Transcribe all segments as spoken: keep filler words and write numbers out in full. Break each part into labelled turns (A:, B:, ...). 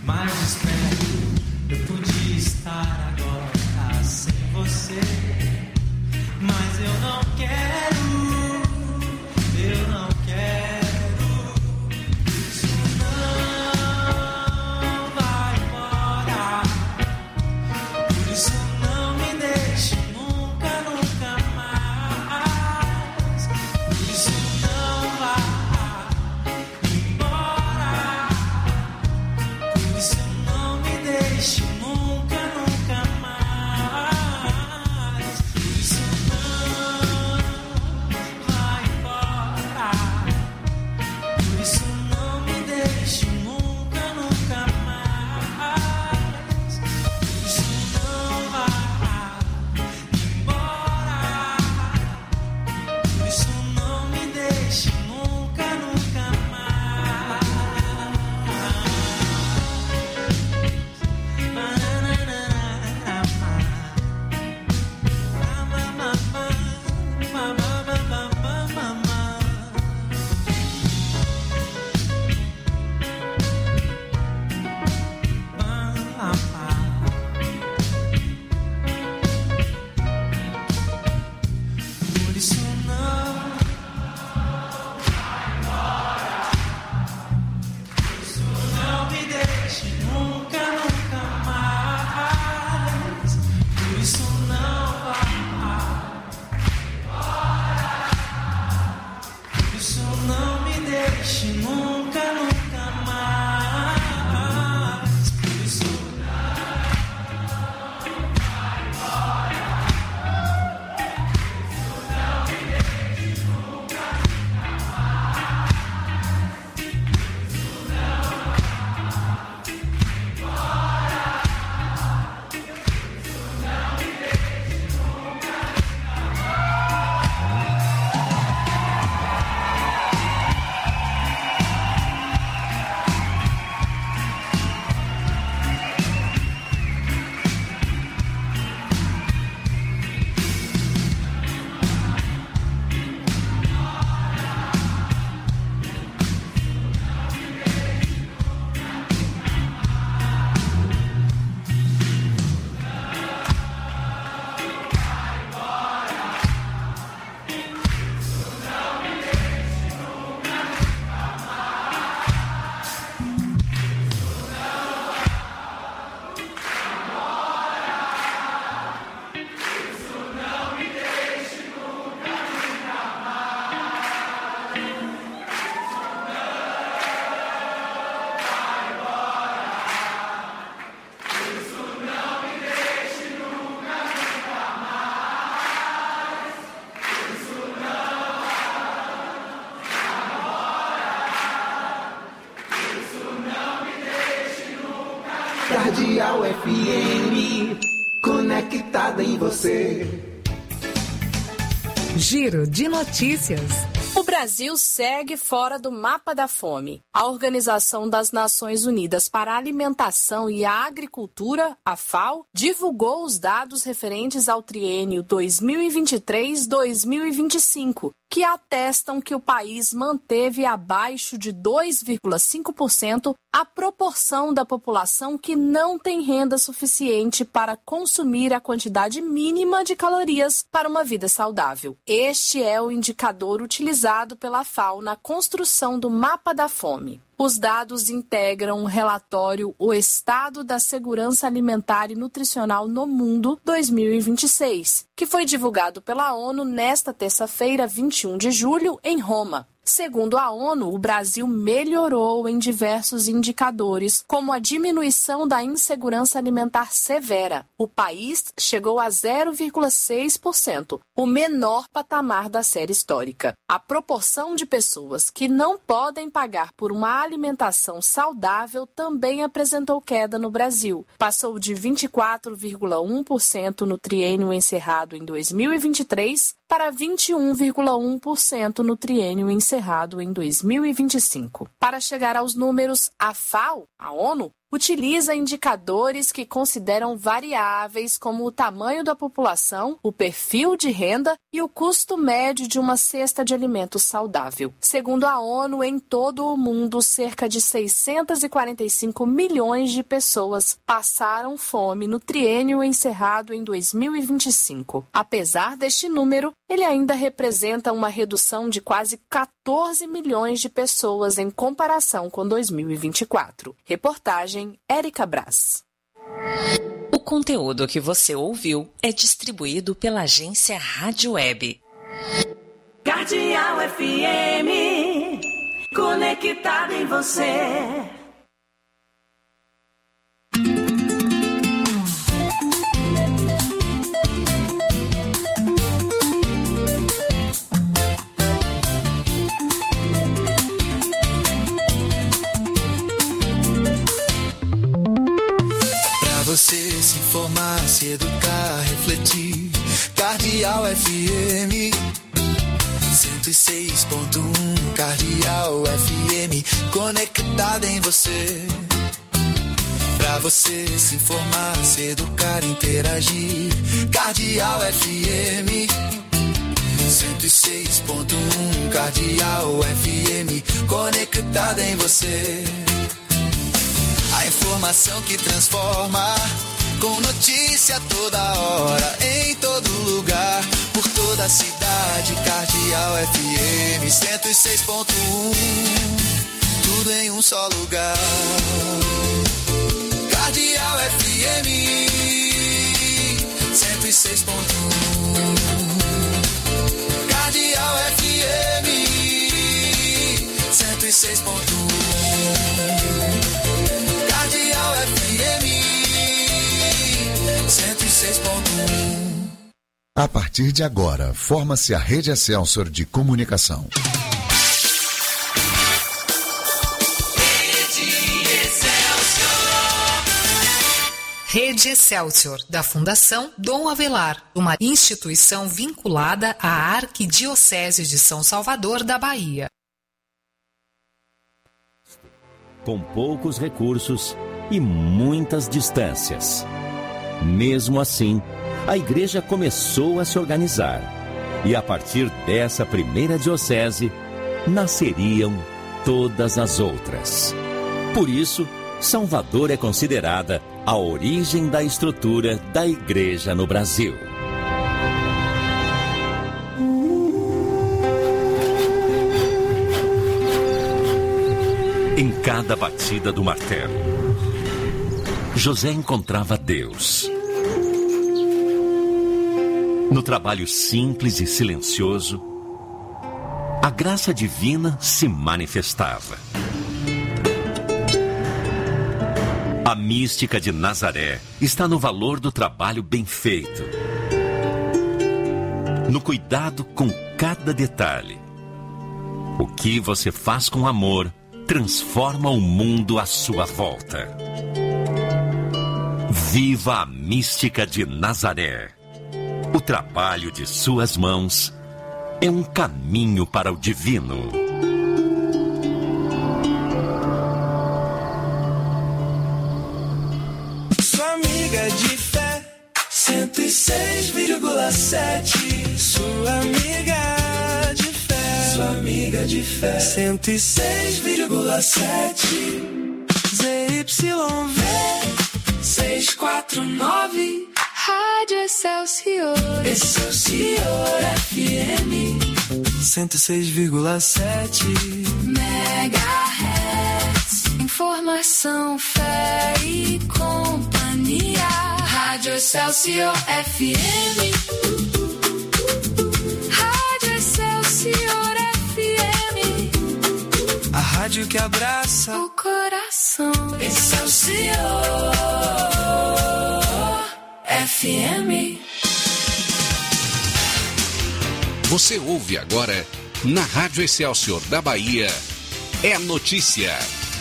A: mais desperto. Eu podia estar agora sem você, mas eu não quero, eu não quero. Isso não vai embora, por isso não me deixe nunca, nunca mais. Por isso não vai embora, por isso não me deixe nunca, nunca mais. Por isso não vai embora, por isso não me deixe nunca, nunca mais. Por isso não vai embora, por isso não me deixe nunca, nunca mais. Por isso não não me deixe nunca, nunca mais. Por isso não vai embora, por isso não me deixe nunca, nunca mais. Por isso
B: Cardeal F M, conectada em você.
C: Giro de notícias.
D: O Brasil segue fora do mapa da fome. A Organização das Nações Unidas para a Alimentação e a Agricultura, a FAO, divulgou os dados referentes ao triênio dois mil e vinte e três a dois mil e vinte e cinco, que atestam que o país manteve abaixo de dois vírgula cinco por cento a proporção da população que não tem renda suficiente para consumir a quantidade mínima de calorias para uma vida saudável. Este é o indicador utilizado pela FAO na construção do mapa da fome. Os dados integram o relatório O Estado da Segurança Alimentar e Nutricional no Mundo dois mil e vinte e seis, que foi divulgado pela ONU nesta terça-feira, vinte e um de julho, em Roma. Segundo a ONU, o Brasil melhorou em diversos indicadores, como a diminuição da insegurança alimentar severa. O país chegou a zero vírgula seis por cento, o menor patamar da série histórica. A proporção de pessoas que não podem pagar por uma alimentação saudável também apresentou queda no Brasil. Passou de vinte e quatro vírgula um por cento no triênio encerrado em dois mil e vinte e três para vinte e um vírgula um por cento no triênio encerrado em dois mil e vinte e cinco. Para chegar aos números, a FAO, a ONU, utiliza indicadores que consideram variáveis como o tamanho da população, o perfil de renda e o custo médio de uma cesta de alimentos saudável. Segundo a ONU, em todo o mundo, cerca de seiscentos e quarenta e cinco milhões de pessoas passaram fome no triênio encerrado em dois mil e vinte e cinco. Apesar deste número, ele ainda representa uma redução de quase quatorze milhões de pessoas em comparação com dois mil e vinte e quatro. Reportagem Érica Braz.
E: O conteúdo que você ouviu é distribuído pela agência Rádio Web.
F: Cardeal F M, conectado em você.
A: Você se informar, se educar, refletir. Cardeal F M cento e seis ponto um. Cardeal F M conectada em você. Pra você se informar, se educar, interagir. Cardeal F M cento e seis ponto um. Cardeal F M conectada em você. A informação que transforma, com notícia toda hora, em todo lugar, por toda a cidade. Cardeal F M cento e seis ponto um, tudo em um só lugar. Cardeal F M cento e seis ponto um. Cardeal F M cento e seis ponto um. Cardeal F M cento e seis ponto um.
G: A partir de agora, forma-se a Rede Excelsior de Comunicação.
C: Rede Excelsior, da Fundação Dom Avelar, uma instituição vinculada à Arquidiocese de São Salvador da Bahia.
H: Com poucos recursos e muitas distâncias. Mesmo assim, a igreja começou a se organizar. E a partir dessa primeira diocese, nasceriam todas as outras. Por isso, Salvador é considerada a origem da estrutura da igreja no Brasil. Em cada batida do martelo, José encontrava Deus. No trabalho simples e silencioso, a graça divina se manifestava. A mística de Nazaré está no valor do trabalho bem feito, no cuidado com cada detalhe. O que você faz com amor transforma o mundo à sua volta. Viva a mística de Nazaré. O trabalho de suas mãos é um caminho para o divino.
A: Sua amiga de fé, cento e seis vírgula sete. Sua amiga de fé, sua amiga de fé, cento e seis vírgula sete. Z Y V seiscentos e quarenta e nove. Rádio Excelsior, Excelsior F M cento e seis vírgula sete megahertz. Informação, fé e companhia. Rádio Excelsior F M. Rádio Excelsior F M. A rádio que abraça o coração. Excelsior F M.
I: Você ouve agora na Rádio Excelsior da Bahia. É notícia.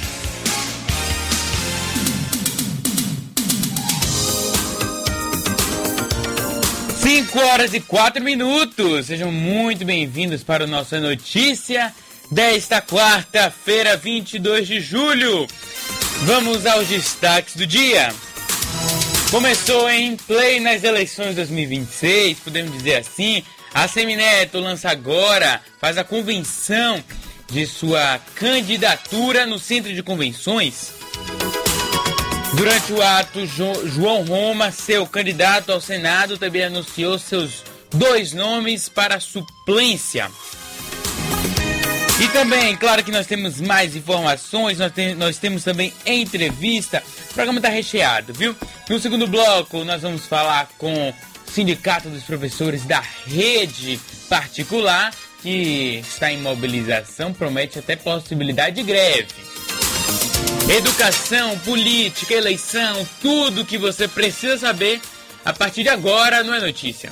J: cinco horas e quatro minutos. Sejam muito bem-vindos para o nosso Notícia desta quarta-feira, vinte e dois de julho. Vamos aos destaques do dia. Começou em play nas eleições de dois mil e vinte e seis, podemos dizer assim. A Semineto lança agora, faz a convenção de sua candidatura no Centro de Convenções. Durante o ato, jo- João Roma, seu candidato ao Senado, também anunciou seus dois nomes para suplência. E também, claro que nós temos mais informações, nós, tem, nós temos também entrevista. O programa está recheado, viu? No segundo bloco, nós vamos falar com o Sindicato dos Professores da Rede Particular, que está em mobilização, promete até possibilidade de greve. Educação, política, eleição, tudo que você precisa saber a partir de agora não é notícia.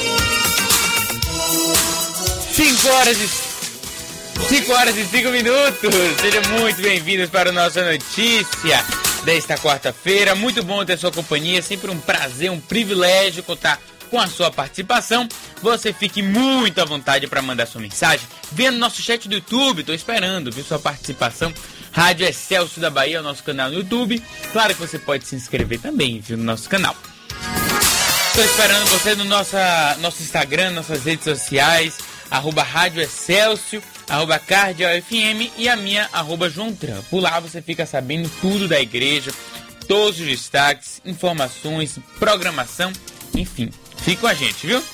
J: cinco horas e cinco horas e cinco minutos. Sejam muito bem-vindos para a nossa notícia desta quarta-feira. Muito bom ter sua companhia, sempre um prazer, um privilégio contar com a sua participação. Você fique muito à vontade para mandar sua mensagem. Venha no nosso chat do YouTube, estou esperando, viu, sua participação. Rádio Excelsior da Bahia, o nosso canal no YouTube. Claro que você pode se inscrever também, viu, no nosso canal. Estou esperando você no nossa, nosso Instagram, nossas redes sociais, arroba Rádio Excelsior, arroba Cardeal F M e a minha, arroba João Tran. Por lá você fica sabendo tudo da igreja, todos os destaques, informações, programação, enfim, fica com a gente, viu?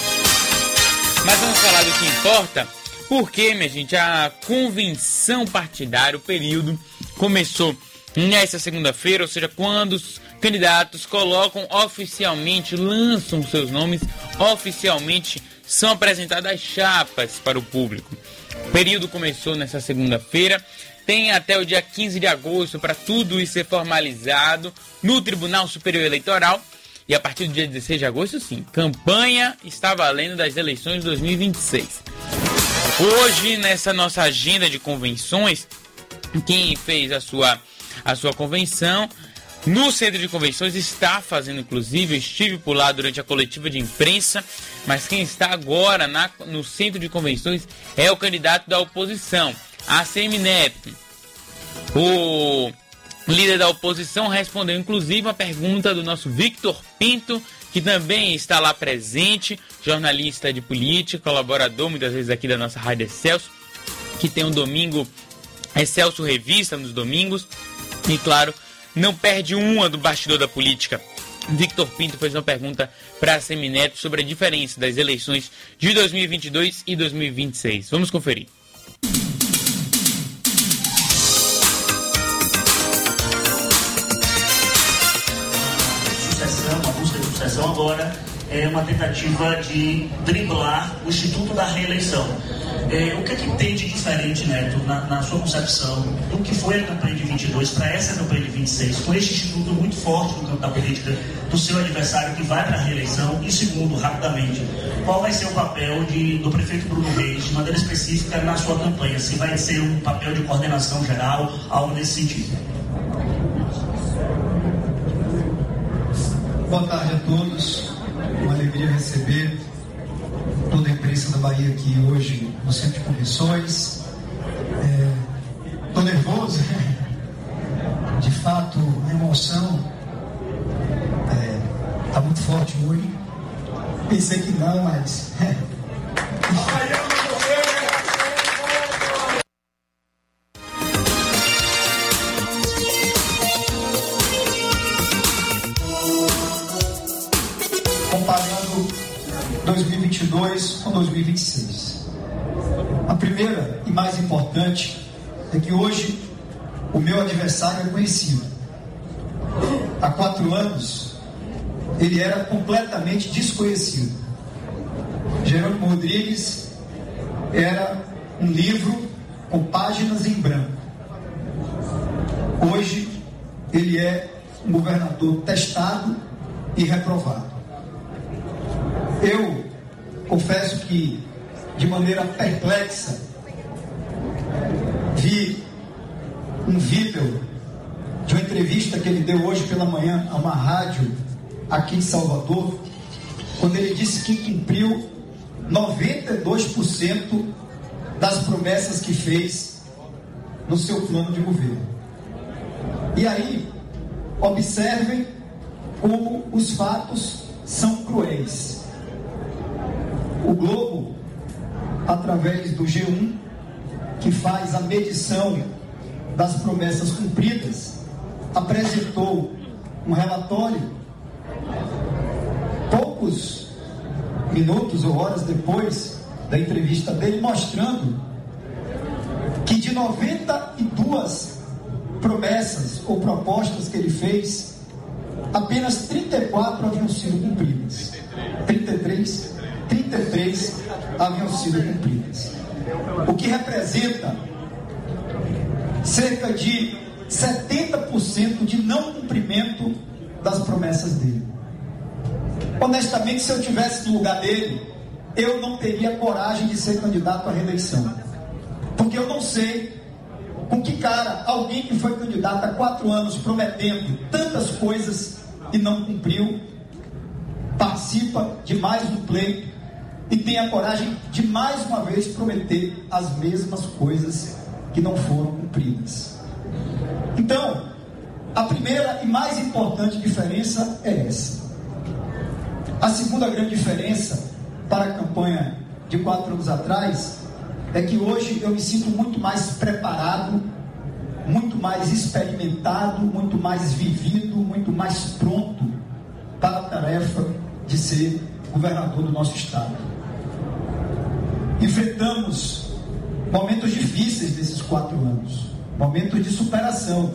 J: Mas vamos falar do que importa, porque, minha gente, a convenção partidária, o período, começou nesta segunda-feira, ou seja, quando os candidatos colocam oficialmente, lançam seus nomes, oficialmente são apresentadas as chapas para o público. O período começou nessa segunda-feira, tem até o dia quinze de agosto para tudo isso ser formalizado no Tribunal Superior Eleitoral. E a partir do dia dezesseis de agosto, sim, campanha está valendo das eleições de dois mil e vinte e seis. Hoje, nessa nossa agenda de convenções, quem fez a sua, a sua convenção no Centro de Convenções está fazendo, inclusive, eu estive por lá durante a coletiva de imprensa, mas quem está agora na, no Centro de Convenções é o candidato da oposição, a Semineto. O líder da oposição respondeu, inclusive, a pergunta do nosso Victor Pinto, que também está lá presente, jornalista de política, colaborador muitas vezes aqui da nossa Rádio Excelsior, que tem um domingo, Excelsior Revista nos domingos, e claro, não perde uma do bastidor da política. Victor Pinto fez uma pergunta para a Semineto sobre a diferença das eleições de dois mil e vinte e dois e dois mil e vinte e seis. Vamos conferir.
K: Sucessão, a busca de sucessão agora é uma tentativa de driblar o Instituto da Reeleição. É, o que é que tem de diferente, Neto, na, na sua concepção, do que foi a campanha de vinte e dois para essa campanha de vinte e seis, com este instituto muito forte no campo da política do seu adversário que vai para a reeleição? E segundo, rapidamente, qual vai ser o papel de, do prefeito Bruno Reis, de maneira específica, na sua campanha? Se vai ser um papel de coordenação geral, algo nesse sentido?
L: Boa tarde a todos, uma alegria receber toda a imprensa da Bahia aqui hoje no Centro de Convenções. Estou é, nervoso, de fato a emoção está é, muito forte hoje. Pensei que não, mas comparando dois mil e vinte e dois com dois mil e vinte e seis. A primeira e mais importante é que hoje o meu adversário é conhecido. Há quatro anos ele era completamente desconhecido. Jerônimo Rodrigues era um livro com páginas em branco. Hoje ele é um governador testado e reprovado. Eu confesso que, de maneira perplexa, vi um vídeo de uma entrevista que ele deu hoje pela manhã a uma rádio aqui em Salvador, quando ele disse que cumpriu noventa e dois por cento das promessas que fez no seu plano de governo. E aí, observem como os fatos são cruéis. O Globo, através do G um, que faz a medição das promessas cumpridas, apresentou um relatório poucos minutos ou horas depois da entrevista dele, mostrando que de noventa e duas promessas ou propostas que ele fez, apenas trinta e quatro haviam sido cumpridas. trinta e três, trinta e três haviam sido cumpridas. O que representa cerca de setenta por cento de não cumprimento das promessas dele. Honestamente, se eu tivesse no lugar dele, eu não teria coragem de ser candidato à reeleição. Porque eu não sei com que cara alguém que foi candidato há quatro anos prometendo tantas coisas e não cumpriu, participa de mais um pleito e tem a coragem de mais uma vez prometer as mesmas coisas que não foram cumpridas. Então, a primeira e mais importante diferença é essa. A segunda grande diferença para a campanha de quatro anos atrás é que hoje eu me sinto muito mais preparado, muito mais experimentado, muito mais vivido, muito mais pronto para a tarefa de ser governador do nosso estado. Enfrentamos momentos difíceis nesses quatro anos, momentos de superação.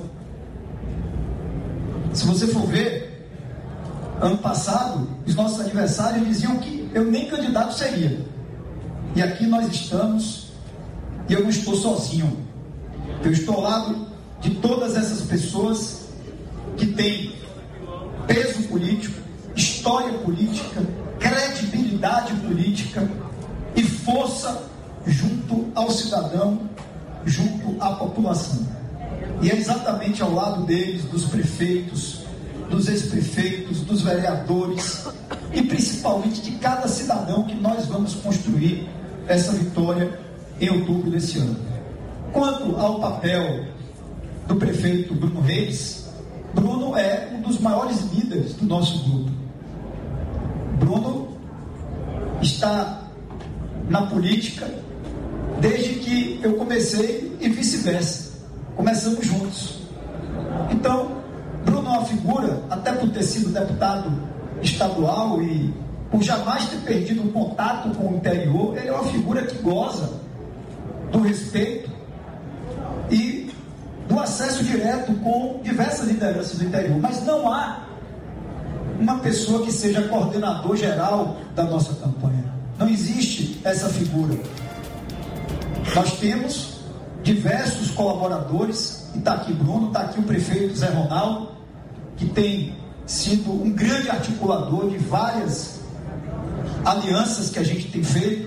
L: Se você for ver, ano passado, os nossos adversários diziam que eu nem candidato seria. E aqui nós estamos, e eu não estou sozinho. Eu estou ao lado de todas essas pessoas que têm peso político, história política, credibilidade política e força junto ao cidadão, junto à população. E é exatamente ao lado deles, dos prefeitos, dos ex-prefeitos, dos vereadores e principalmente de cada cidadão que nós vamos construir essa vitória em outubro desse ano. Quanto ao papel do prefeito Bruno Reis, Bruno é um dos maiores líderes do nosso grupo. Bruno está na política desde que eu comecei e vice-versa. Começamos juntos. Então, Bruno é uma figura, até por ter sido deputado estadual e por jamais ter perdido o contato com o interior, ele é uma figura que goza do respeito e do acesso direto com diversas lideranças do interior. Mas não há uma pessoa que seja coordenador geral da nossa campanha. Não existe essa figura. Nós temos diversos colaboradores, e está aqui Bruno, está aqui o prefeito Zé Ronaldo, que tem sido um grande articulador de várias alianças que a gente tem feito.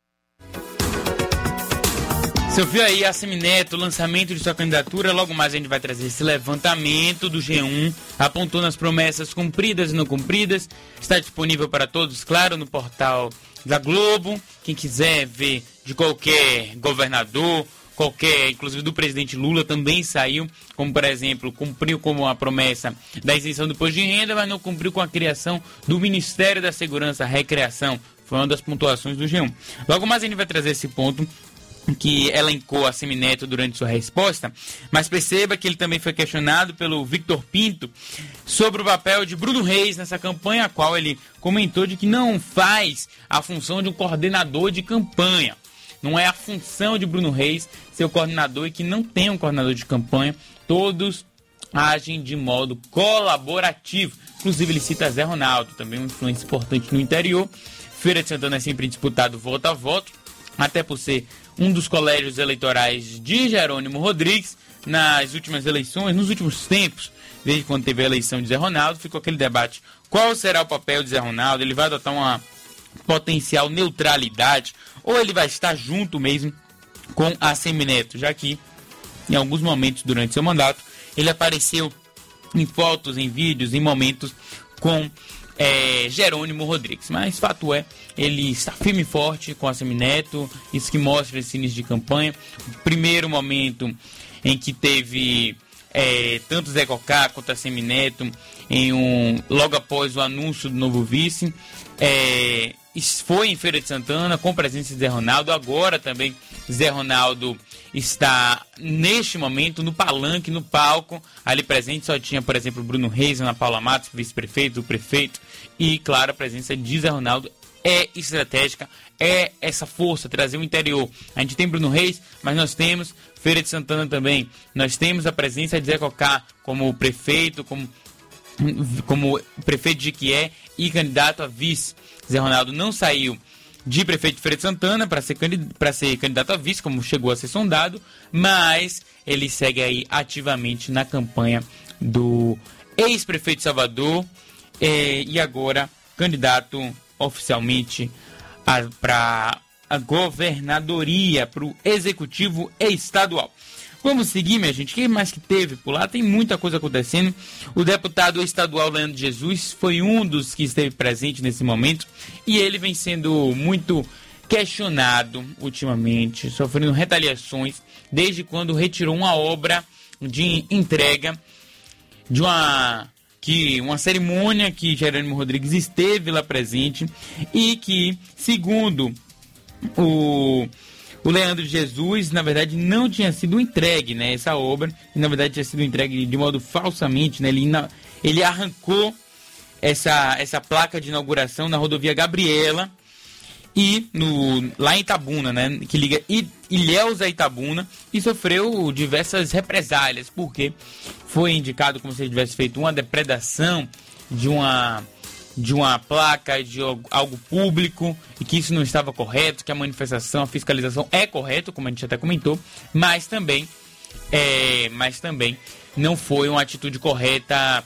J: Você ouviu aí a Semineto, o lançamento de sua candidatura. Logo mais a gente vai trazer esse levantamento do G um, apontando as promessas cumpridas e não cumpridas. Está disponível para todos, claro, no portal da Globo. Quem quiser ver de qualquer governador, qualquer, inclusive do presidente Lula, também saiu, como por exemplo, cumpriu com a promessa da isenção do imposto de renda, mas não cumpriu com a criação do Ministério da Segurança, Recreação. Foi uma das pontuações do G um. Logo mais a gente vai trazer esse ponto que elencou a Semineto durante sua resposta, mas perceba que ele também foi questionado pelo Victor Pinto sobre o papel de Bruno Reis nessa campanha, a qual ele comentou de que não faz a função de um coordenador de campanha. Não é a função de Bruno Reis ser o coordenador e que não tem um coordenador de campanha. Todos agem de modo colaborativo. Inclusive ele cita Zé Ronaldo, também uma influência importante no interior. Feira de Santana é sempre disputado voto a voto, até por ser um dos colégios eleitorais de Jerônimo Rodrigues. Nas últimas eleições, nos últimos tempos, desde quando teve a eleição de Zé Ronaldo, ficou aquele debate: qual será o papel de Zé Ronaldo? Ele vai adotar uma potencial neutralidade ou ele vai estar junto mesmo com a Semineto, já que em alguns momentos durante seu mandato ele apareceu em fotos, em vídeos, em momentos com é, Jerônimo Rodrigues. Mas fato é, ele está firme e forte com a Semineto, isso que mostra esse início de campanha. O primeiro momento em que teve é, tanto Zé Cocá quanto a Semineto, em um, logo após o anúncio do novo vice. É, foi em Feira de Santana, com presença de Zé Ronaldo. Agora também Zé Ronaldo está, neste momento, no palanque, no palco, ali presente. Só tinha, por exemplo, Bruno Reis, Ana Paula Matos, vice-prefeito, o prefeito. E, claro, a presença de Zé Ronaldo é estratégica, é essa força, trazer o interior. A gente tem Bruno Reis, mas nós temos Feira de Santana também. Nós temos a presença de Zé Cocá como prefeito, como, como prefeito de Jequié e candidato a vice. Zé Ronaldo não saiu de prefeito de Feira de Santana para ser, para ser candidato a vice, como chegou a ser sondado, mas ele segue aí ativamente na campanha do ex-prefeito de Salvador eh, e agora candidato oficialmente para a governadoria, para o executivo estadual. Vamos seguir, minha gente. O que mais que teve por lá? Tem muita coisa acontecendo. O deputado estadual Leandro Jesus foi um dos que esteve presente nesse momento e ele vem sendo muito questionado ultimamente, sofrendo retaliações desde quando retirou uma obra de entrega de uma, que, uma cerimônia que Jerônimo Rodrigues esteve lá presente e que, segundo o... O Leandro Jesus, na verdade, não tinha sido entregue, né, essa obra, e na verdade tinha sido entregue de modo falsamente, né, ele, ele arrancou essa, essa placa de inauguração na rodovia Gabriela, e no, lá em Itabuna, né, que liga Ilhéus a Itabuna, e sofreu diversas represálias, porque foi indicado como se ele tivesse feito uma depredação de uma... de uma placa, de algo público, e que isso não estava correto, que a manifestação, a fiscalização é correto, como a gente até comentou, mas também, é, mas também não foi uma atitude correta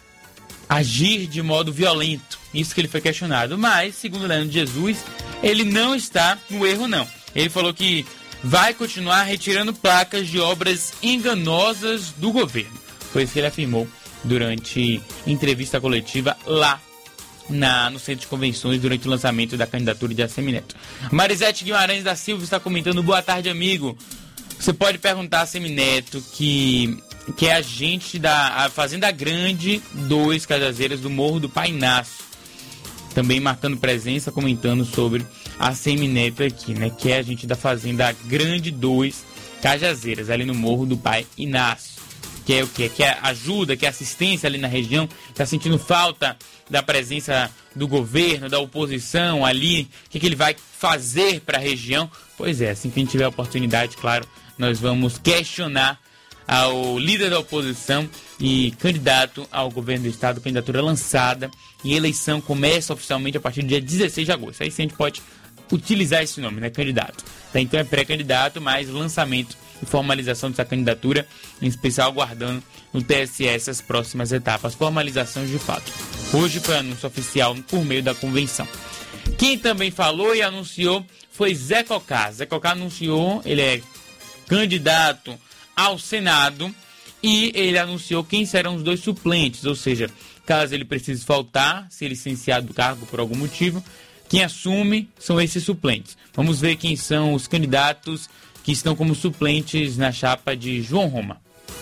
J: agir de modo violento. Isso que ele foi questionado. Mas, segundo o Leandro Jesus, ele não está no erro, não. Ele falou que vai continuar retirando placas de obras enganosas do governo. Foi isso que ele afirmou durante entrevista coletiva lá Na, no centro de convenções durante o lançamento da candidatura de Assemineto. Marisete Guimarães da Silva está comentando: boa tarde, amigo. Você pode perguntar a Assemineto, que, que é agente da Fazenda Grande dois Cajazeiras do Morro do Painácio, também marcando presença, comentando sobre a Assemineto aqui, né, que é agente da Fazenda Grande dois Cajazeiras, ali no Morro do Pai Inácio. Que é o que? Que é ajuda, que é assistência ali na região, está sentindo falta da presença do governo, da oposição ali, o que, que ele vai fazer para a região? Pois é, assim que a gente tiver a oportunidade, claro, nós vamos questionar ao líder da oposição e candidato ao governo do estado, candidatura lançada, e a eleição começa oficialmente a partir do dia dezesseis de agosto. Aí sim a gente pode utilizar esse nome, né, candidato. Então é pré-candidato, mas lançamento e formalização dessa candidatura, em especial aguardando no T S E essas próximas etapas, formalizações de fato. Hoje foi anúncio oficial por meio da convenção. Quem também falou e anunciou foi Zé Cocá. Zé Cocá anunciou, ele é candidato ao Senado e ele anunciou quem serão os dois suplentes, ou seja, caso ele precise faltar, ser licenciado do cargo por algum motivo, quem assume são esses suplentes. Vamos ver quem são os candidatos que estão como suplentes na chapa de João Roma.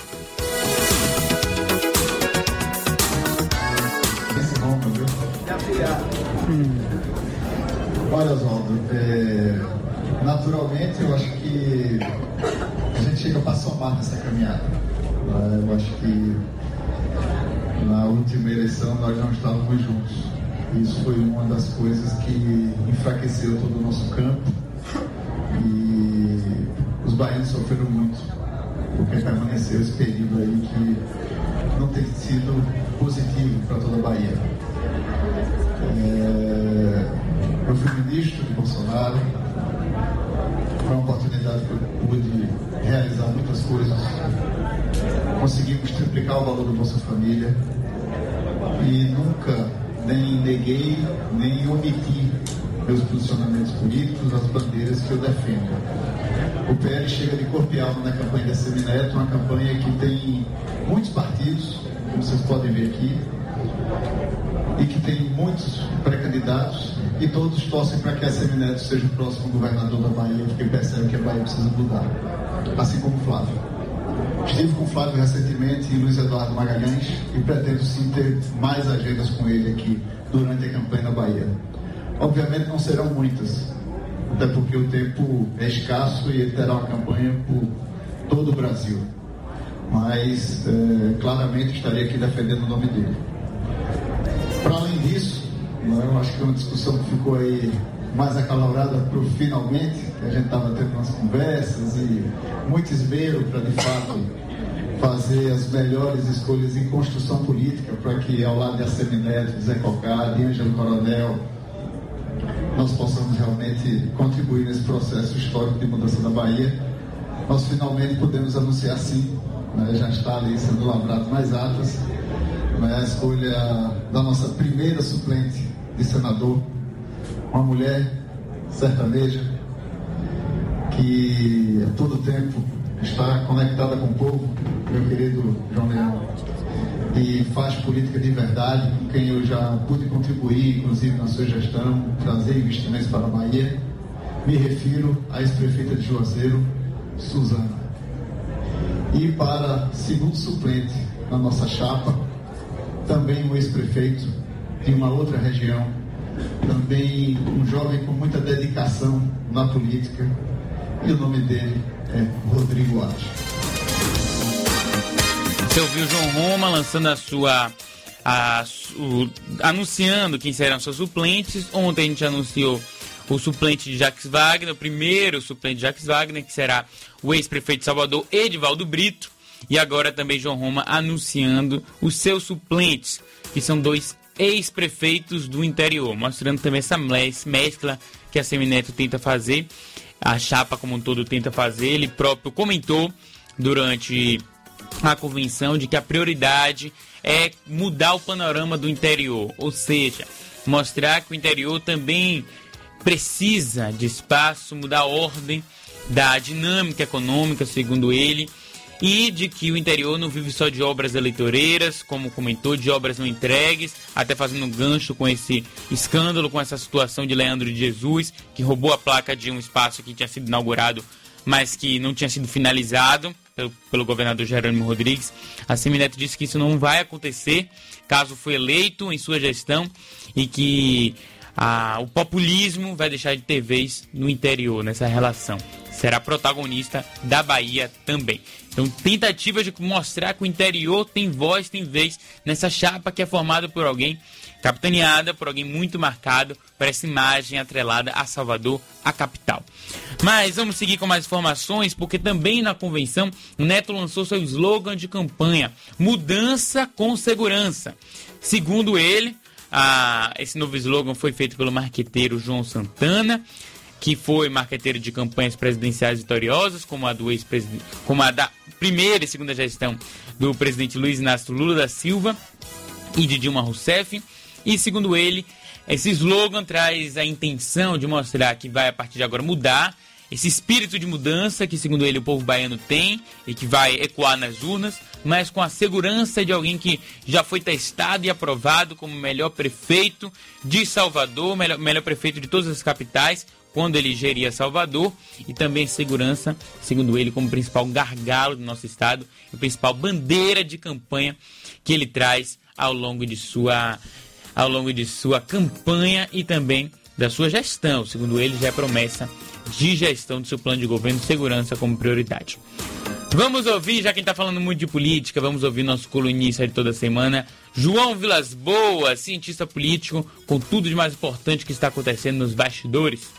L: Hum. Olha, Oswaldo, é, naturalmente eu acho que a gente chega para somar nessa caminhada. Eu acho que na última eleição nós não estávamos juntos. Isso foi uma das coisas que enfraqueceu todo o nosso campo. E os baianos sofreram muito, porque permaneceu esse período aí que não tem sido positivo para toda a Bahia. É, eu fui ministro de Bolsonaro, foi uma oportunidade que eu pude realizar muitas coisas. Conseguimos triplicar o valor do Bolsa Família e nunca nem neguei, nem omiti meus posicionamentos políticos, as bandeiras que eu defendo. O P L chega de corpo e alma na campanha da Assemineto, uma campanha que tem muitos partidos, como vocês podem ver aqui, e que tem muitos pré-candidatos, e todos torcem para que a Assemineto seja o próximo governador da Bahia, porque percebem que a Bahia precisa mudar, assim como o Flávio. Estive com o Flávio recentemente e Luiz Eduardo Magalhães e pretendo sim ter mais agendas com ele aqui durante a campanha na Bahia. Obviamente não serão muitas, até porque o tempo é escasso e ele terá uma campanha por todo o Brasil. Mas é, claramente estarei aqui defendendo o nome dele. Para além disso, eu acho que é uma discussão que ficou aí mais acalorada para o finalmente, que a gente estava tendo umas conversas e muito esmero para, de fato, fazer as melhores escolhas em construção política, para que, ao lado de Assemi Neto, Zé Cocá, de Ângelo Coronel, nós possamos realmente contribuir nesse processo histórico de mudança da Bahia. Nós finalmente podemos anunciar, sim, né, já está ali sendo lavrado mais atas, né, a escolha da nossa primeira suplente de senador, uma mulher sertaneja que a todo tempo está conectada com o povo, meu querido João Leão, e faz política de verdade, com quem eu já pude contribuir, inclusive na sua gestão, trazer investimentos para a Bahia. Me refiro à ex-prefeita de Juazeiro, Suzana. E para segundo suplente na nossa chapa, também um ex-prefeito de uma outra região, também um jovem com muita dedicação na política, e o nome dele é Rodrigo Arte.
J: Você ouviu o João Roma lançando a sua... A, o, anunciando quem serão seus suplentes. Ontem a gente anunciou o suplente de Jacques Wagner, o primeiro suplente de Jacques Wagner, que será o ex-prefeito de Salvador, Edivaldo Brito. E agora também João Roma anunciando os seus suplentes, que são dois ex-prefeitos do interior, mostrando também essa mescla que a Assemi Neto tenta fazer, a chapa como um todo tenta fazer. Ele próprio comentou durante a convenção de que a prioridade é mudar o panorama do interior, ou seja, mostrar que o interior também precisa de espaço, mudar a ordem da dinâmica econômica, segundo ele, e de que o interior não vive só de obras eleitoreiras, como comentou, de obras não entregues, até fazendo um gancho com esse escândalo, com essa situação de Leandro de Jesus, que roubou a placa de um espaço que tinha sido inaugurado, mas que não tinha sido finalizado pelo, pelo governador Jerônimo Rodrigues. A Assemi Neto disse que isso não vai acontecer caso for eleito em sua gestão e que ah, o populismo vai deixar de ter vez no interior, nessa relação. Será protagonista da Bahia também. Então, tentativa de mostrar que o interior tem voz, tem vez nessa chapa que é formada por alguém, capitaneada por alguém muito marcado por essa imagem atrelada a Salvador, a capital. Mas vamos seguir com mais informações, porque também na convenção o Neto lançou seu slogan de campanha: mudança com segurança. Segundo ele, ah, esse novo slogan foi feito pelo marqueteiro João Santana, que foi marqueteiro de campanhas presidenciais vitoriosas, como a, do ex-presidente, como a da primeira e segunda gestão do presidente Luiz Inácio Lula da Silva e de Dilma Rousseff. E, segundo ele, esse slogan traz a intenção de mostrar que vai, a partir de agora, mudar esse espírito de mudança que, segundo ele, o povo baiano tem e que vai ecoar nas urnas, mas com a segurança de alguém que já foi testado e aprovado como o melhor prefeito de Salvador, melhor, melhor prefeito de todas as capitais, quando ele geria Salvador, e também segurança, segundo ele, como principal gargalo do nosso estado, e principal bandeira de campanha que ele traz ao longo de sua, ao longo de sua campanha e também da sua gestão. Segundo ele, já é promessa de gestão do seu plano de governo, segurança como prioridade. Vamos ouvir, já quem está falando muito de política, vamos ouvir nosso colunista de toda semana, João Vilas Boas, cientista político, com tudo de mais importante que está acontecendo nos bastidores.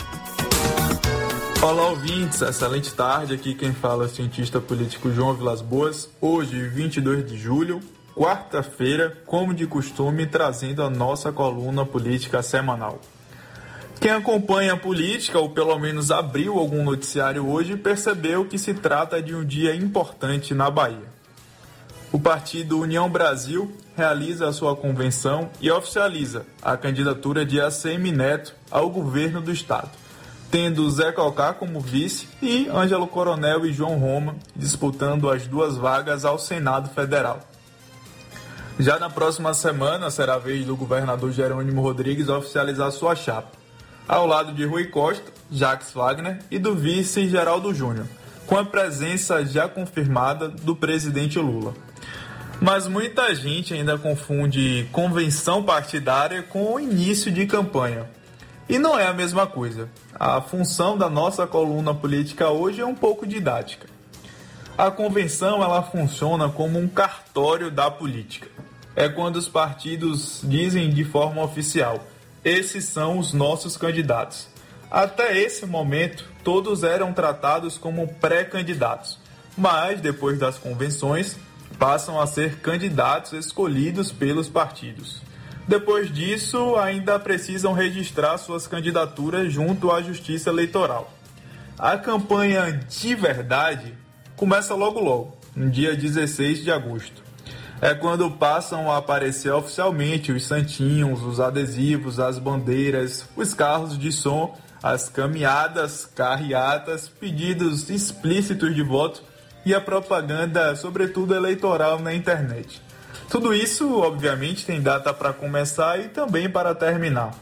M: Olá, ouvintes, excelente tarde. Aqui quem fala é o cientista político João Vilas Boas. Hoje, vinte e dois de julho, quarta-feira, como de costume, trazendo a nossa coluna política semanal. Quem acompanha a política, ou pelo menos abriu algum noticiário hoje, percebeu que se trata de um dia importante na Bahia. O partido União Brasil realiza a sua convenção e oficializa a candidatura de Assemi Neto ao governo do estado, tendo Zé Cocá como vice e Ângelo Coronel e João Roma disputando as duas vagas ao Senado Federal. Já na próxima semana será a vez do governador Jerônimo Rodrigues oficializar sua chapa, ao lado de Rui Costa, Jacques Wagner e do vice Geraldo Júnior, com a presença já confirmada do presidente Lula. Mas muita gente ainda confunde convenção partidária com o início de campanha. E não é a mesma coisa. A função da nossa coluna política hoje é um pouco didática. A convenção ela funciona como um cartório da política. É quando os partidos dizem de forma oficial: esses são os nossos candidatos. Até esse momento, todos eram tratados como pré-candidatos, mas depois das convenções, passam a ser candidatos escolhidos pelos partidos. Depois disso, ainda precisam registrar suas candidaturas junto à Justiça Eleitoral. A campanha de verdade começa logo logo, no dia dezesseis de agosto. É quando passam a aparecer oficialmente os santinhos, os adesivos, as bandeiras, os carros de som, as caminhadas, carreatas, pedidos explícitos de voto e a propaganda, sobretudo eleitoral, na internet. Tudo isso, obviamente, tem data para começar e também para terminar.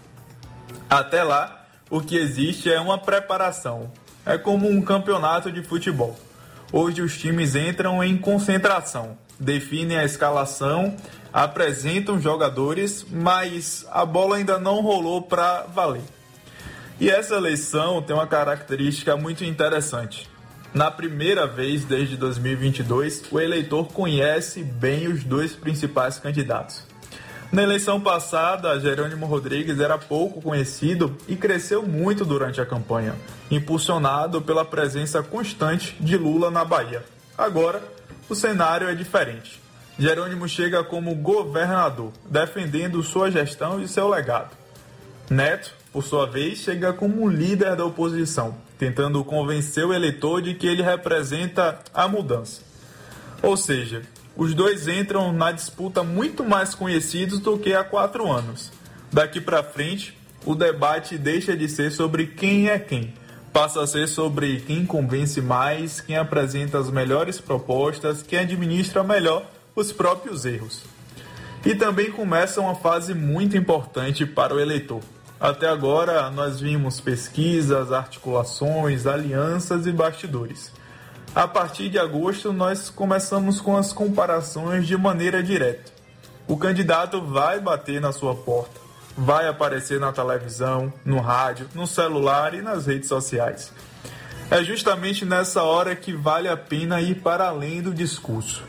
M: Até lá, o que existe é uma preparação. É como um campeonato de futebol. Hoje os times entram em concentração, definem a escalação, apresentam jogadores, mas a bola ainda não rolou para valer. E essa eleição tem uma característica muito interessante. Na primeira vez desde dois mil e vinte e dois, o eleitor conhece bem os dois principais candidatos. Na eleição passada, Jerônimo Rodrigues era pouco conhecido e cresceu muito durante a campanha, impulsionado pela presença constante de Lula na Bahia. Agora, o cenário é diferente. Jerônimo chega como governador, defendendo sua gestão e seu legado. Neto, por sua vez, chega como líder da oposição, tentando convencer o eleitor de que ele representa a mudança. Ou seja, os dois entram na disputa muito mais conhecidos do que há quatro anos. Daqui para frente, o debate deixa de ser sobre quem é quem. Passa a ser sobre quem convence mais, quem apresenta as melhores propostas, quem administra melhor os próprios erros. E também começa uma fase muito importante para o eleitor. Até agora, nós vimos pesquisas, articulações, alianças e bastidores. A partir de agosto, nós começamos com as comparações de maneira direta. O candidato vai bater na sua porta, vai aparecer na televisão, no rádio, no celular e nas redes sociais. É justamente nessa hora que vale a pena ir para além do discurso.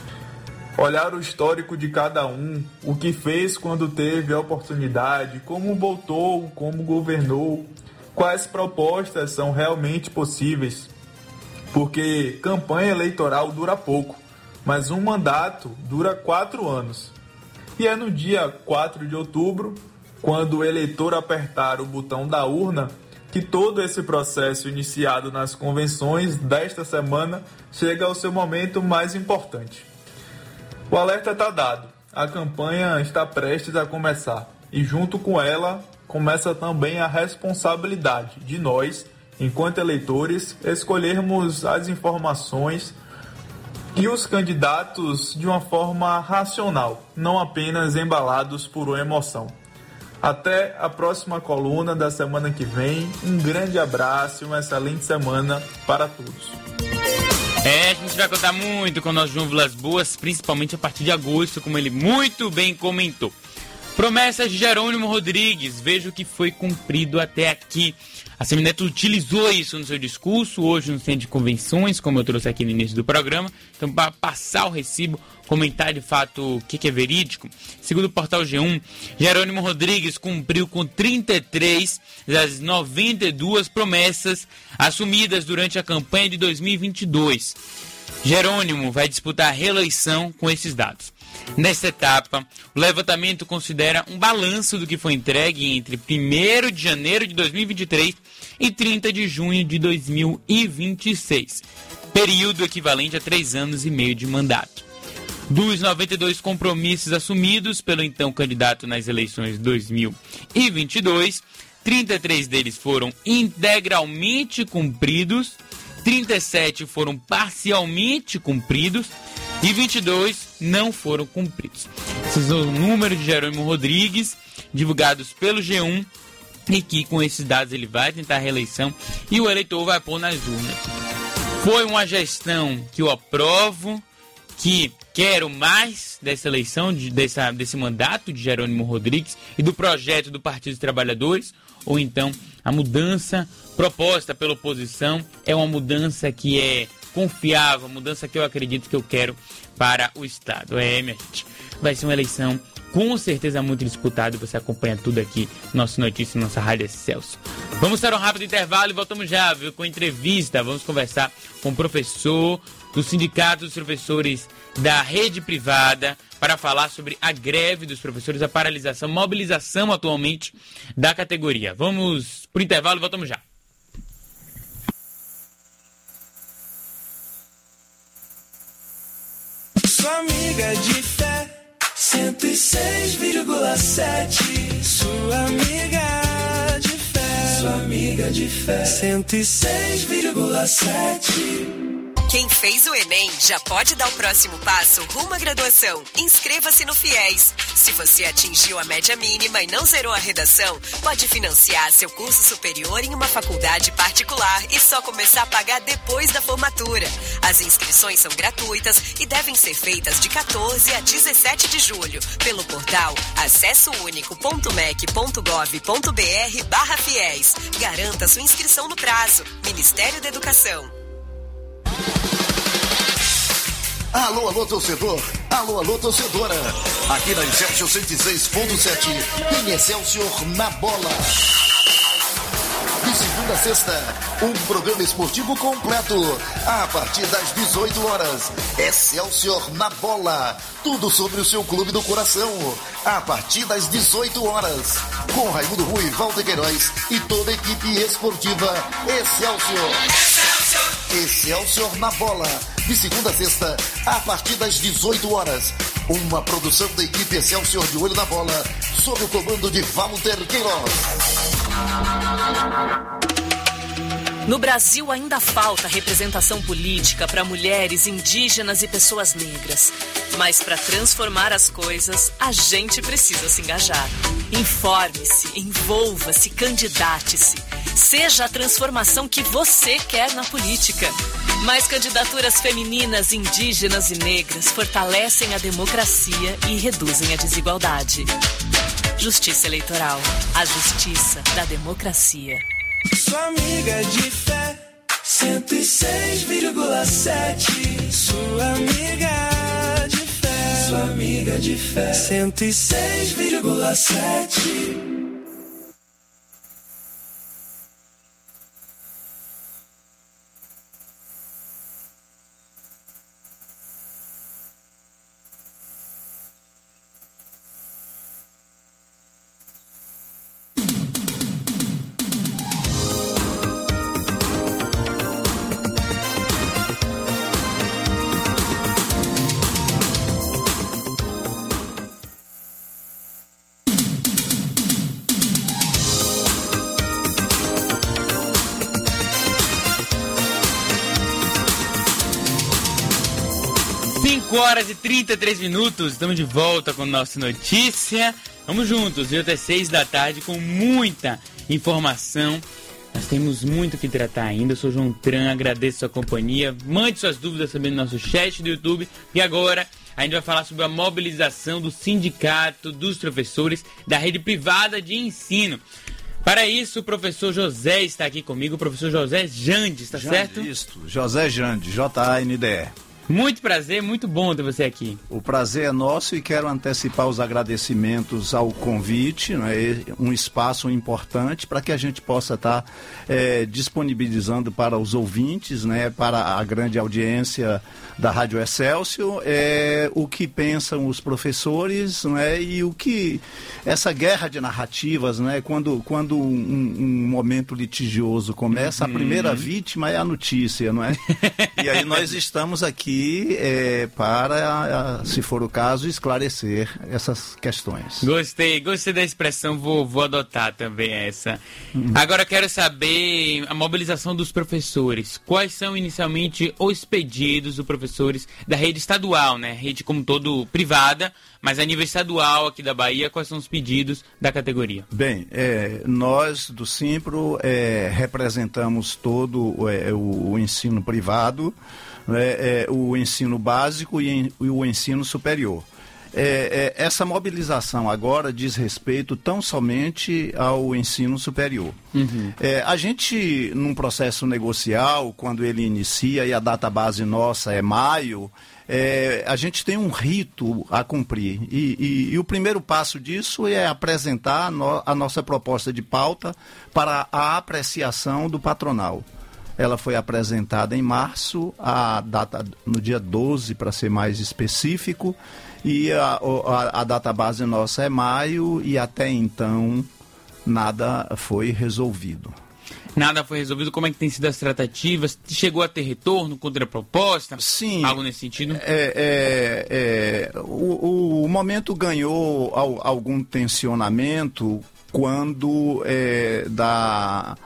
M: Olhar o histórico de cada um, o que fez quando teve a oportunidade, como votou, como governou, quais propostas são realmente possíveis. Porque campanha eleitoral dura pouco, mas um mandato dura quatro anos. E é no dia quatro de outubro, quando o eleitor apertar o botão da urna, que todo esse processo iniciado nas convenções desta semana chega ao seu momento mais importante. O alerta está dado, a campanha está prestes a começar e junto com ela começa também a responsabilidade de nós, enquanto eleitores, escolhermos as informações e os candidatos de uma forma racional, não apenas embalados por uma emoção. Até a próxima coluna da semana que vem, um grande abraço e uma excelente semana para todos.
J: É, a gente vai contar muito com o nosso João Vilas Boas, principalmente a partir de agosto, como ele muito bem comentou. Promessas de Jerônimo Rodrigues, veja o que foi cumprido até aqui. A Semineto utilizou isso no seu discurso, hoje no centro de convenções, como eu trouxe aqui no início do programa. Então, para passar o recibo, comentar de fato o que, que é verídico. Segundo o portal G um, Jerônimo Rodrigues cumpriu com trinta e três das noventa e duas promessas assumidas durante a campanha de dois mil e vinte e dois. Jerônimo vai disputar a reeleição com esses dados. Nesta etapa, o levantamento considera um balanço do que foi entregue entre primeiro de janeiro de dois mil e vinte e três e trinta de junho de dois mil e vinte e seis, período equivalente a três anos e meio de mandato. Dos noventa e dois compromissos assumidos pelo então candidato nas eleições de dois mil e vinte e dois, trinta e três deles foram integralmente cumpridos, trinta e sete foram parcialmente cumpridos e vinte e dois não foram cumpridos. Esses são os números de Jerônimo Rodrigues, divulgados pelo G um, e que com esses dados ele vai tentar a reeleição e o eleitor vai pôr nas urnas. Foi uma gestão que eu aprovo, que quero mais dessa eleição, de, dessa, desse mandato de Jerônimo Rodrigues e do projeto do Partido dos Trabalhadores, ou então a mudança proposta pela oposição é uma mudança que é confiável, uma mudança que eu acredito que eu quero para o Estado. É, minha gente, vai ser uma eleição com certeza muito disputada, você acompanha tudo aqui, nossa notícia, nossa Rádio Excelsior. Vamos para um rápido intervalo e voltamos já, viu, com entrevista. Vamos conversar com o professor do Sindicato dos Professores da Rede Privada para falar sobre a greve dos professores, a paralisação, mobilização atualmente da categoria. Vamos para o intervalo e voltamos já.
A: Sua amiga de fé, cento e seis vírgula sete. Sua amiga de fé, sua amiga de fé, cento e seis vírgula sete.
N: Quem fez o Enem já pode dar o próximo passo rumo à graduação. Inscreva-se no FIES. Se você atingiu a média mínima e não zerou a redação, pode financiar seu curso superior em uma faculdade particular e só começar a pagar depois da formatura. As inscrições são gratuitas e devem ser feitas de quatorze a dezessete de julho pelo portal acessounico.mec.gov.br barra FIES. Garanta sua inscrição no prazo. Ministério da Educação.
O: Alô, alô, torcedor. Alô, alô, torcedora. Aqui na Excelsior cento e seis ponto sete tem Excelsior na bola. De segunda a sexta, um programa esportivo completo. A partir das dezoito horas, Excelsior na bola. Tudo sobre o seu clube do coração. A partir das dezoito horas, com Raimundo Rui, Walter Queiroz e toda a equipe esportiva Excelsior. Excelsior! Excelsior na bola. De segunda a sexta, a partir das dezoito horas. Uma produção da equipe Excelsior de Olho na Bola, sob o comando de Walter Queiroz.
D: No Brasil ainda falta representação política para mulheres, indígenas e pessoas negras. Mas para transformar as coisas, a gente precisa se engajar. Informe-se, envolva-se, candidate-se. Seja a transformação que você quer na política. Mais candidaturas femininas, indígenas e negras fortalecem a democracia e reduzem a desigualdade. Justiça Eleitoral. A justiça da democracia.
A: Sua amiga de fé, cento e seis vírgula sete. Sua amiga de fé, sua amiga de fé, cento e seis vírgula sete.
J: cinco horas e trinta e três minutos, estamos de volta com nossa notícia. Vamos juntos, viu? Até seis da tarde com muita informação. Nós temos muito o que tratar ainda. Eu sou João Tran, agradeço a sua companhia. Mande suas dúvidas também no nosso chat do YouTube. E agora a gente vai falar sobre a mobilização do Sindicato dos Professores da Rede Privada de Ensino. Para isso, o professor José está aqui comigo, o professor José Jande, está
P: Jande,
J: certo?
P: Isso, José Jande, J A N D E.
J: Muito prazer, muito bom ter você aqui.
P: O prazer é nosso e quero antecipar os agradecimentos ao convite, né, um espaço importante para que a gente possa estar tá, é, disponibilizando para os ouvintes, né, para a grande audiência da Rádio Excelsior, é, o que pensam os professores, né, e o que essa guerra de narrativas, né, quando, quando um, um momento litigioso começa, uhum. A primeira vítima é a notícia, não é? E aí nós estamos aqui aqui é, para, se for o caso, esclarecer essas questões.
J: Gostei, gostei da expressão, vou, vou adotar também essa. Uhum. Agora quero saber a mobilização dos professores. Quais são inicialmente os pedidos dos professores da rede estadual, né? Rede como todo privada, mas a nível estadual aqui da Bahia, quais são os pedidos da categoria?
P: Bem, é, nós do Simpro é, representamos todo é, o, o ensino privado, é, é, o ensino básico e, e o ensino superior. É, é, essa mobilização agora diz respeito tão somente ao ensino superior. Uhum. É, a gente, num processo negocial, quando ele inicia e a data base nossa é maio, é, a gente tem um rito a cumprir. E, e, e o primeiro passo disso é apresentar a, no, a nossa proposta de pauta para a apreciação do patronal. Ela foi apresentada em março, a data no dia doze, para ser mais específico, e a, a, a data base nossa é maio, e até então nada foi resolvido.
J: Nada foi resolvido. Como é que tem sido as tratativas? Chegou a ter retorno contra a proposta?
P: Sim.
J: Algo nesse sentido?
P: É, é, é, o, o momento ganhou ao, algum tensionamento quando é, da...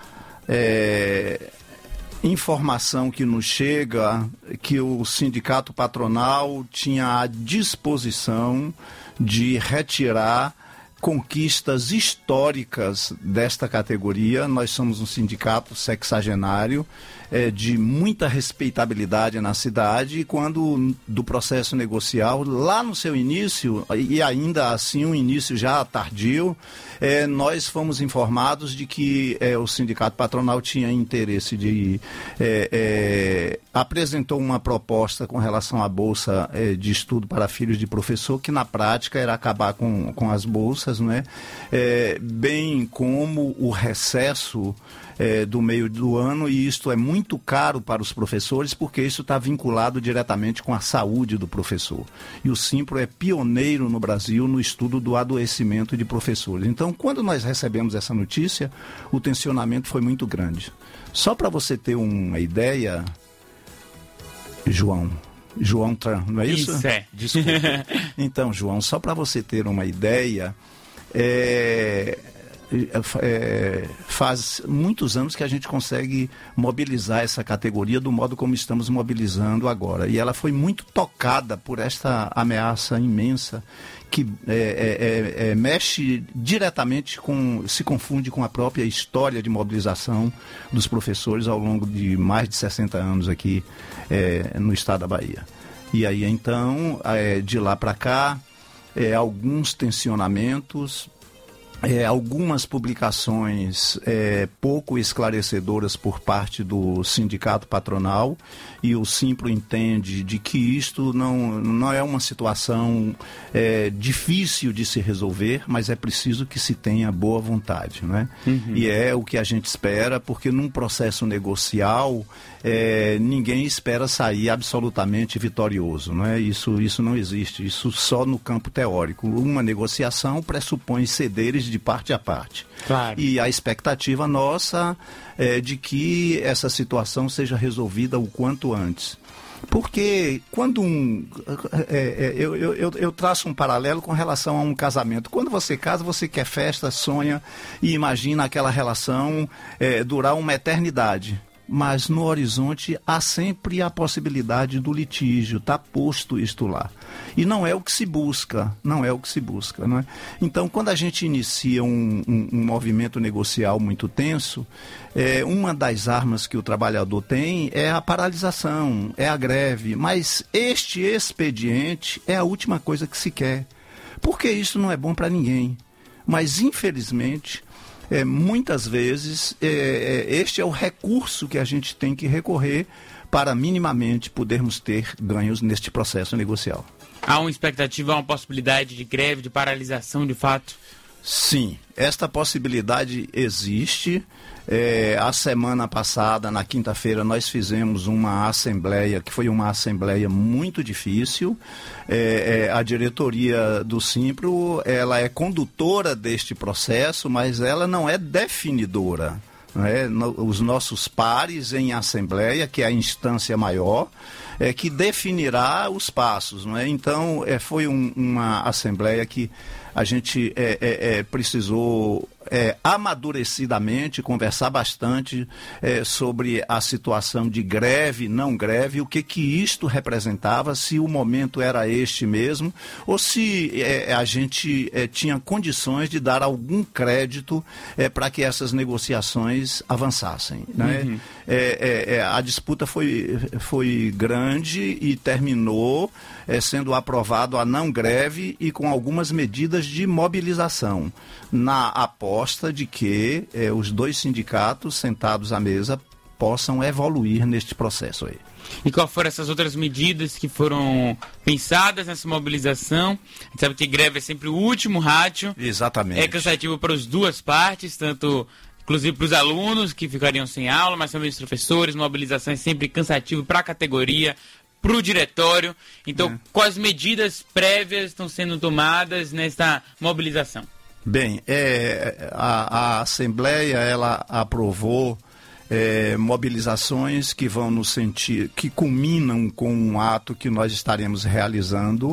P: É, informação que nos chega que o sindicato patronal tinha a disposição de retirar conquistas históricas desta categoria. Nós somos um sindicato sexagenário, é, de muita respeitabilidade na cidade, e quando do processo negocial, lá no seu início, e ainda assim um início já tardio, é, nós fomos informados de que é, o sindicato patronal tinha interesse de... É, é, apresentou uma proposta com relação à bolsa é, de estudo para filhos de professor, que na prática era acabar com, com as bolsas, não é? É, bem como o recesso é, do meio do ano, e isto é muito caro para os professores, porque isso está vinculado diretamente com a saúde do professor. E o Simpro é pioneiro no Brasil no estudo do adoecimento de professores. Então, quando nós recebemos essa notícia, o tensionamento foi muito grande. Só para você ter uma ideia, João, João Tran, não é isso?
J: Isso é, desculpa.
P: Então, João, só para você ter uma ideia, é, é, faz muitos anos que a gente consegue mobilizar essa categoria do modo como estamos mobilizando agora. E ela foi muito tocada por esta ameaça imensa que é, é, é, mexe diretamente com, se confunde com a própria história de mobilização dos professores ao longo de mais de sessenta anos aqui é, no estado da Bahia. E aí, então, é, de lá para cá, é, alguns tensionamentos, é, algumas publicações é, pouco esclarecedoras por parte do sindicato patronal, e o Simpro entende de que isto não, não é uma situação é, difícil de se resolver, mas é preciso que se tenha boa vontade, não é? Uhum. E é o que a gente espera, porque num processo negocial é, ninguém espera sair absolutamente vitorioso, não é? Isso, isso não existe, isso só no campo teórico. Uma negociação pressupõe cederes de parte a parte.
J: Claro.
P: E a expectativa nossa é de que essa situação seja resolvida o quanto antes. Porque quando um... É, é, eu, eu, eu traço um paralelo com relação a um casamento. Quando você casa, você quer festa, sonha e imagina aquela relação é, durar uma eternidade. Mas no horizonte há sempre a possibilidade do litígio, está posto isto lá. E não é o que se busca, não é o que se busca, não é? Então, quando a gente inicia um, um, um movimento negocial muito tenso, é, uma das armas que o trabalhador tem é a paralisação, é a greve, mas este expediente é a última coisa que se quer, porque isso não é bom para ninguém. Mas, infelizmente... É, muitas vezes, é, este é o recurso que a gente tem que recorrer para minimamente podermos ter ganhos neste processo negocial.
J: Há uma expectativa, há uma possibilidade de greve, de paralisação de fato?
P: Sim, esta possibilidade existe. É, a semana passada, na quinta-feira, nós fizemos uma assembleia, que foi uma assembleia muito difícil. É, é, a diretoria do Simpro, ela é condutora deste processo, mas ela não é definidora. Não é? Os nossos pares em assembleia, que é a instância maior, é, que definirá os passos, não é? Então, é, foi um, uma assembleia que a gente é, é, é, precisou é, amadurecidamente conversar bastante é, sobre a situação de greve, não greve, o que que isto representava, se o momento era este mesmo, ou se é, a gente é, tinha condições de dar algum crédito é, para que essas negociações avançassem, né? Uhum. É, é, é, a disputa foi, foi grande e terminou é, sendo aprovado a não greve e com algumas medidas de mobilização, na aposta de que eh, os dois sindicatos sentados à mesa possam evoluir neste processo aí.
J: E qual foram essas outras medidas que foram pensadas nessa mobilização? A gente sabe que greve é sempre o último rádio.
P: Exatamente.
J: É cansativo para as duas partes, tanto inclusive para os alunos que ficariam sem aula, mas também os professores. Mobilização é sempre cansativo para a categoria, para o diretório. Então, é. quais medidas prévias estão sendo tomadas nesta mobilização?
P: Bem, é, a, a Assembleia ela aprovou é, mobilizações que vão no sentido, que culminam com um ato que nós estaremos realizando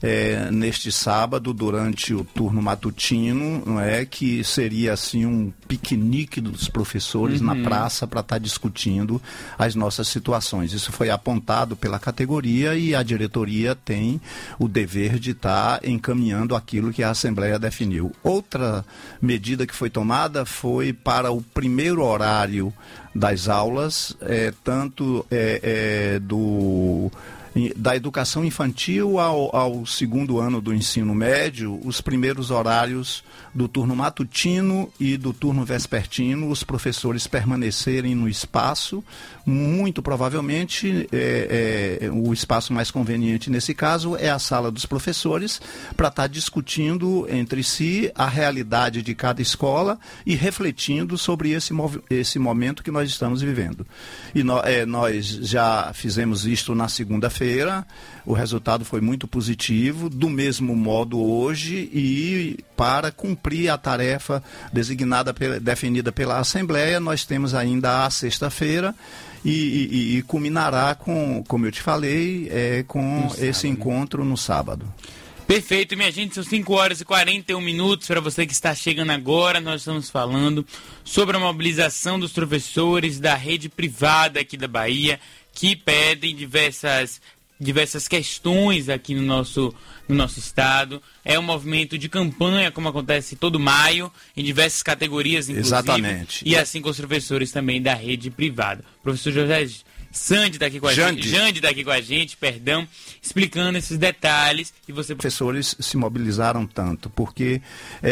P: é, neste sábado durante o turno matutino, não é, que seria assim um piquenique dos professores uhum. na praça para estar tá discutindo as nossas situações. Isso foi apontado pela categoria e a diretoria tem o dever de estar tá encaminhando aquilo que a Assembleia definiu. Outra medida que foi tomada foi para o primeiro horário das aulas, é, tanto é, é, do... da educação infantil ao, ao segundo ano do ensino médio, os primeiros horários do turno matutino e do turno vespertino, os professores permanecerem no espaço, muito provavelmente é, é, o espaço mais conveniente nesse caso é a sala dos professores, para estar discutindo entre si a realidade de cada escola e refletindo sobre esse, esse momento que nós estamos vivendo. E no, é, nós já fizemos isto na segunda-feira, o resultado foi muito positivo, do mesmo modo hoje, e para cumprir a tarefa designada, definida pela Assembleia, nós temos ainda a sexta-feira e, e, e culminará com, como eu te falei, é, com no esse sábado. Encontro no sábado.
J: Perfeito, minha gente, são cinco horas e quarenta e um minutos. Para você que está chegando agora, nós estamos falando sobre a mobilização dos professores da rede privada aqui da Bahia, que pedem diversas diversas questões aqui no nosso, no nosso estado. É um movimento de campanha, como acontece todo maio, em diversas categorias, inclusive.
P: Exatamente.
J: E assim com os professores também da rede privada. Professor José Sande está aqui com a
P: Jande.
J: gente, Jande está aqui com a gente, perdão, explicando esses detalhes. E você...
P: Os professores se mobilizaram tanto, porque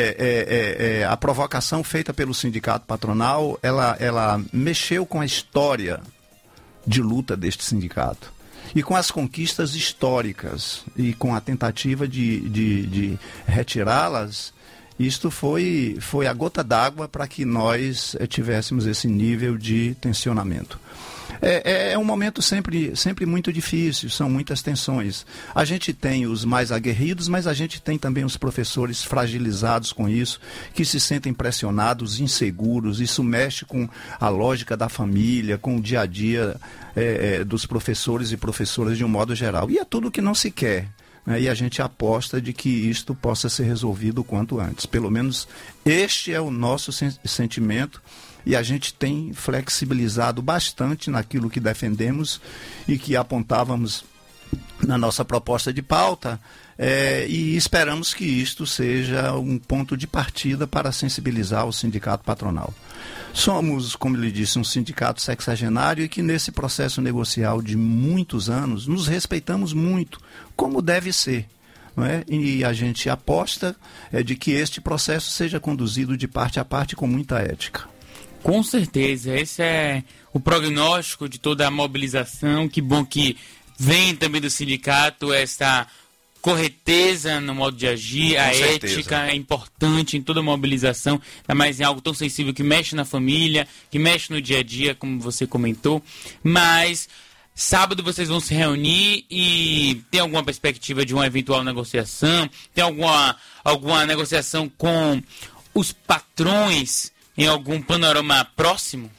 P: é, é, é, a provocação feita pelo sindicato patronal, ela, ela mexeu com a história de luta deste sindicato. E com as conquistas históricas e com a tentativa de, de, de retirá-las, isto foi, foi a gota d'água para que nós tivéssemos esse nível de tensionamento. É, é um momento sempre, sempre muito difícil, são muitas tensões. A gente tem os mais aguerridos, mas a gente tem também os professores fragilizados com isso, que se sentem pressionados, inseguros. Isso mexe com a lógica da família, com o dia a dia é, é, dos professores e professoras de um modo geral. E é tudo que não se quer. Né? E a gente aposta de que isto possa ser resolvido o quanto antes. Pelo menos este é o nosso sen- sentimento. E a gente tem flexibilizado bastante naquilo que defendemos e que apontávamos na nossa proposta de pauta, é, e esperamos que isto seja um ponto de partida para sensibilizar o sindicato patronal. Somos, como lhe disse, um sindicato sexagenário e que nesse processo negocial de muitos anos nos respeitamos muito, como deve ser. Não é? E a gente aposta é, de que este processo seja conduzido de parte a parte com muita ética.
J: Com certeza, esse é o prognóstico de toda a mobilização. Que bom que vem também do sindicato essa correteza no modo de agir, com a certeza. Ética é importante em toda mobilização, ainda mais em algo tão sensível que mexe na família, que mexe no dia a dia, como você comentou. Mas sábado vocês vão se reunir e tem alguma perspectiva de uma eventual negociação? Tem alguma, alguma negociação com os patrões em algum panorama próximo?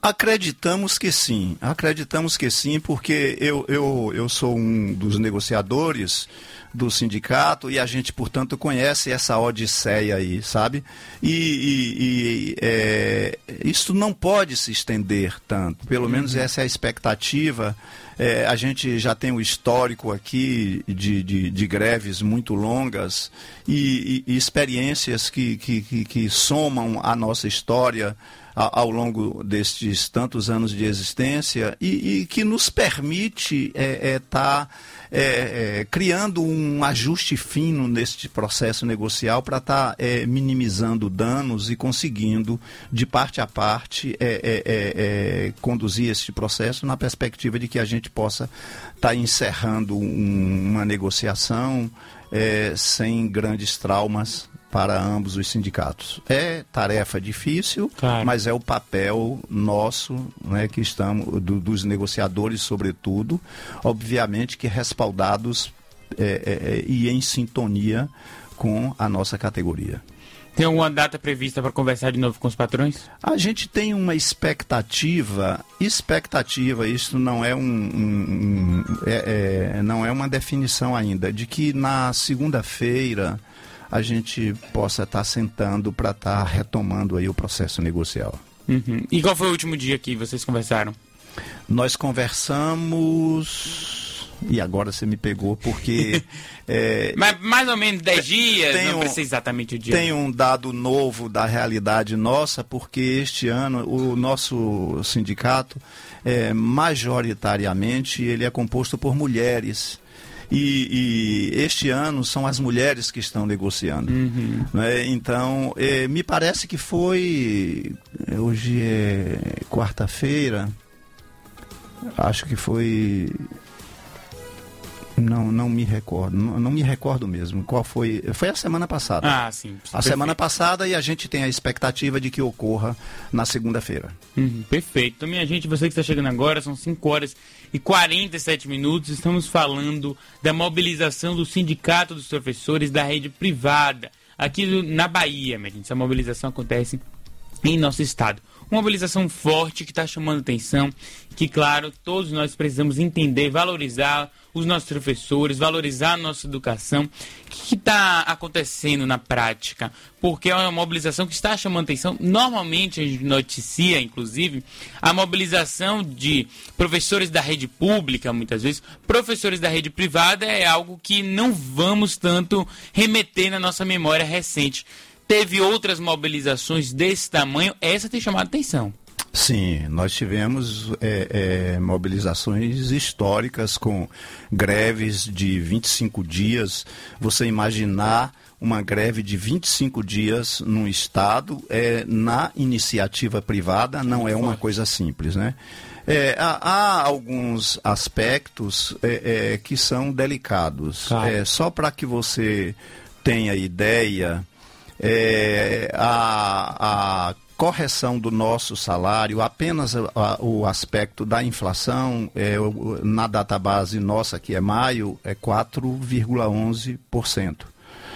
P: Acreditamos que sim, acreditamos que sim, porque eu, eu, eu sou um dos negociadores do sindicato e a gente, portanto, conhece essa odisseia aí, sabe? E, e, e é, isso não pode se estender tanto, pelo menos essa é a expectativa. É, a gente já tem o histórico aqui de, de, de greves muito longas e, e, e experiências que, que, que, que somam a nossa história ao longo destes tantos anos de existência e, e que nos permite estar é, é, tá, é, é, criando um ajuste fino neste processo negocial para estar tá, é, minimizando danos e conseguindo, de parte a parte, é, é, é, é, conduzir este processo na perspectiva de que a gente possa estar tá encerrando um, uma negociação é, sem grandes traumas para ambos os sindicatos. É tarefa difícil, claro, mas é o papel nosso, né, que estamos, do, dos negociadores, sobretudo, obviamente que respaldados é, é, e em sintonia com a nossa categoria.
J: Tem alguma data prevista para conversar de novo com os patrões?
P: A gente tem uma expectativa, expectativa, isso não é, um, um, um é, é, não é uma definição ainda, de que na segunda-feira a gente possa estar sentando para estar retomando aí o processo negocial.
J: Uhum. E qual foi o último dia que vocês conversaram?
P: Nós conversamos... E agora você me pegou porque... é,
J: Mas mais ou menos dez dias,
P: tem
J: não
P: um,
J: precisa exatamente o dia.
P: Tem um dado novo da realidade nossa, porque este ano o nosso sindicato, é, majoritariamente, ele é composto por mulheres. E, e este ano são as mulheres que estão negociando. Uhum. Né? Então, é, me parece que foi... Hoje é quarta-feira. Acho que foi... Não, não me recordo, não, não me recordo mesmo. Qual foi? Foi a semana passada.
J: Ah, sim.
P: A perfeito. Semana passada, e a gente tem a expectativa de que ocorra na segunda-feira.
J: Uhum, perfeito. Então, minha gente, você que está chegando agora, são cinco horas e quarenta e sete minutos. Estamos falando da mobilização do Sindicato dos Professores da Rede Privada, aqui na Bahia, minha gente. Essa mobilização acontece em nosso estado. Uma mobilização forte que está chamando atenção, que, claro, todos nós precisamos entender, valorizar os nossos professores, valorizar a nossa educação. O que está acontecendo na prática? Porque é uma mobilização que está chamando atenção. Normalmente a gente noticia, inclusive, a mobilização de professores da rede pública, muitas vezes. Professores da rede privada é algo que não vamos tanto remeter na nossa memória recente. Teve outras mobilizações desse tamanho, essa tem chamado atenção.
P: Sim, nós tivemos é, é, mobilizações históricas com greves de vinte e cinco dias. Você imaginar uma greve de vinte e cinco dias num estado, é, na iniciativa privada, não é uma coisa simples, né? É, há, há alguns aspectos é, é, que são delicados. Claro. É, só para que você tenha ideia... É, a, a correção do nosso salário, apenas a, a, o aspecto da inflação, é, na database nossa, que é maio, é quatro vírgula onze por cento.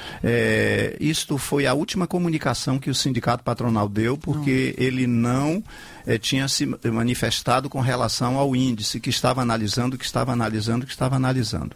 P: É, isto foi a última comunicação que o Sindicato Patronal deu, porque não. ele não é, tinha se manifestado com relação ao índice que estava analisando, que estava analisando, que estava analisando.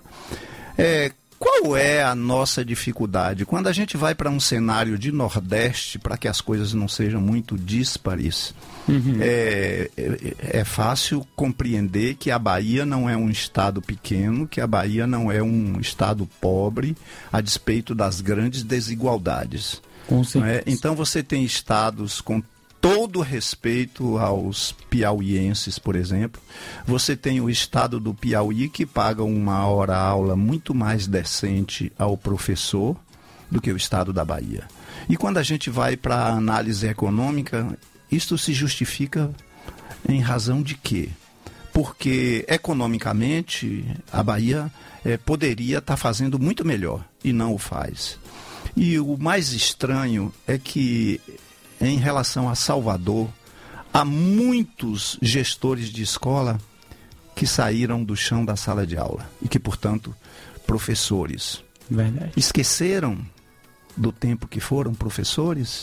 P: É, Qual é a nossa dificuldade? Quando a gente vai para um cenário de Nordeste, para que as coisas não sejam muito díspares, uhum. é, é, é fácil compreender que a Bahia não é um estado pequeno, que a Bahia não é um estado pobre, a despeito das grandes desigualdades.
J: Com certeza.
P: É? Então você tem estados com todo respeito aos piauienses, por exemplo. Você tem o estado do Piauí, que paga uma hora-aula muito mais decente ao professor do que o estado da Bahia. E quando a gente vai para a análise econômica, isto se justifica em razão de quê? Porque, economicamente, a Bahia é, poderia estar tá fazendo muito melhor, e não o faz. E o mais estranho é que, em relação a Salvador, há muitos gestores de escola que saíram do chão da sala de aula e que, portanto, professores.
J: Verdade.
P: Esqueceram do tempo que foram professores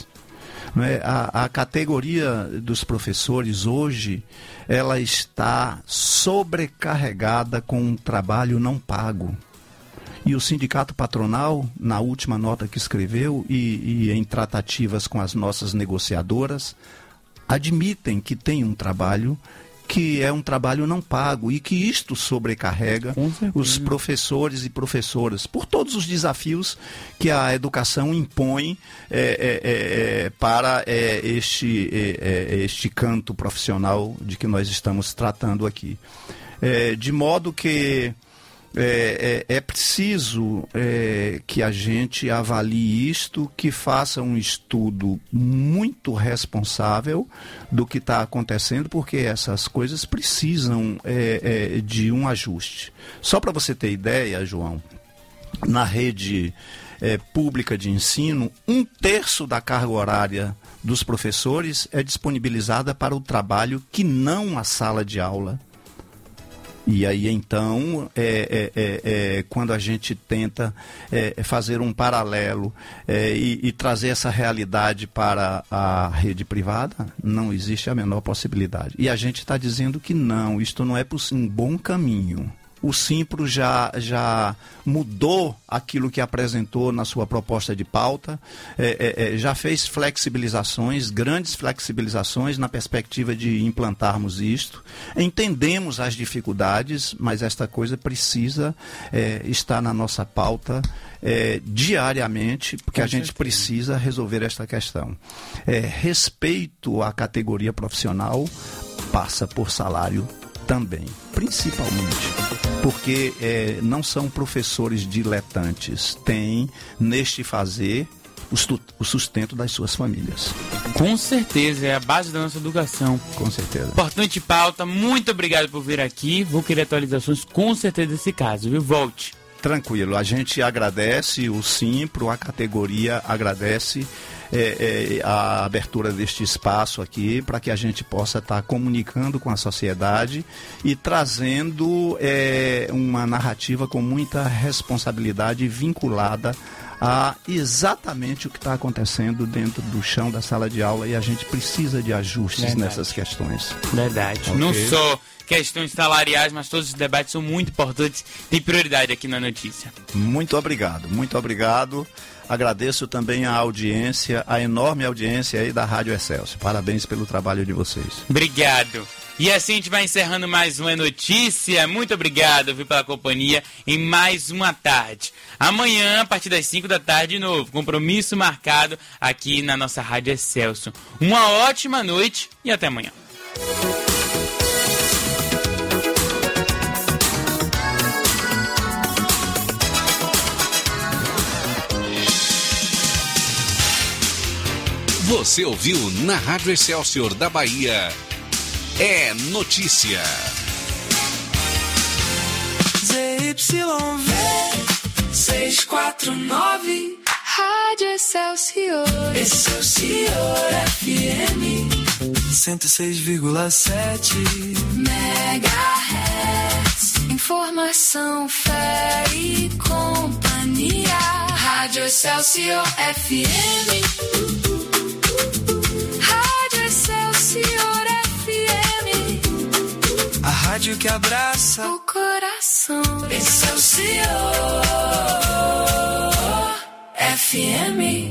P: Não é? a, a categoria dos professores hoje, ela está sobrecarregada com um trabalho não pago. E o sindicato patronal, na última nota que escreveu e, e em tratativas com as nossas negociadoras, admitem que tem um trabalho que é um trabalho não pago e que isto sobrecarrega os professores e professoras por todos os desafios que a educação impõe é, é, é, para é, este, é, este canto profissional de que nós estamos tratando aqui. É, de modo que É, é, é preciso é, que a gente avalie isto, que faça um estudo muito responsável do que está acontecendo, porque essas coisas precisam é, é, de um ajuste. Só para você ter ideia, João, na rede é, pública de ensino, um terço da carga horária dos professores é disponibilizada para o trabalho que não a sala de aula. E aí, então, é, é, é, é, quando a gente tenta é, fazer um paralelo é, e, e trazer essa realidade para a rede privada, não existe a menor possibilidade. E a gente está dizendo que não, isto não é um bom caminho. O Simpro já, já mudou aquilo que apresentou na sua proposta de pauta, é, é, já fez flexibilizações, grandes flexibilizações na perspectiva de implantarmos isto. Entendemos as dificuldades, mas esta coisa precisa é, estar na nossa pauta é, diariamente, porque Com a gente certeza. precisa resolver esta questão. É, respeito à categoria profissional passa por salário também, principalmente, porque é, não são professores diletantes, têm neste fazer o sustento das suas famílias.
J: Com certeza, é a base da nossa educação.
P: Com certeza.
J: Importante pauta, muito obrigado por vir aqui, vou querer atualizações com certeza desse caso, viu? Volte.
P: Tranquilo, a gente agradece o Simpro, a categoria agradece É, é, a abertura deste espaço aqui para que a gente possa estar tá comunicando com a sociedade e trazendo é, uma narrativa com muita responsabilidade vinculada a exatamente o que está acontecendo dentro do chão da sala de aula, e a gente precisa de ajustes Verdade. nessas questões.
J: Verdade. Okay. Não só questões salariais, mas todos os debates são muito importantes, tem prioridade aqui na notícia.
P: Muito obrigado, muito obrigado. Agradeço também a audiência, a enorme audiência aí da Rádio Excelsior. Parabéns pelo trabalho de vocês.
J: Obrigado. E assim a gente vai encerrando mais uma notícia. Muito obrigado, viu, pela companhia em mais uma tarde. Amanhã, a partir das cinco da tarde, de novo, compromisso marcado aqui na nossa Rádio Excelsior. Uma ótima noite e até amanhã.
I: Você ouviu na Rádio Excelsior da Bahia. É notícia.
A: Z Y V seiscentos e quarenta e nove Rádio Excelsior. Excelsior F M cento e seis vírgula sete megahertz. Informação, fé e companhia. Rádio Excelsior F M. Excelsior F M, a rádio que abraça o coração. Excelsior F M.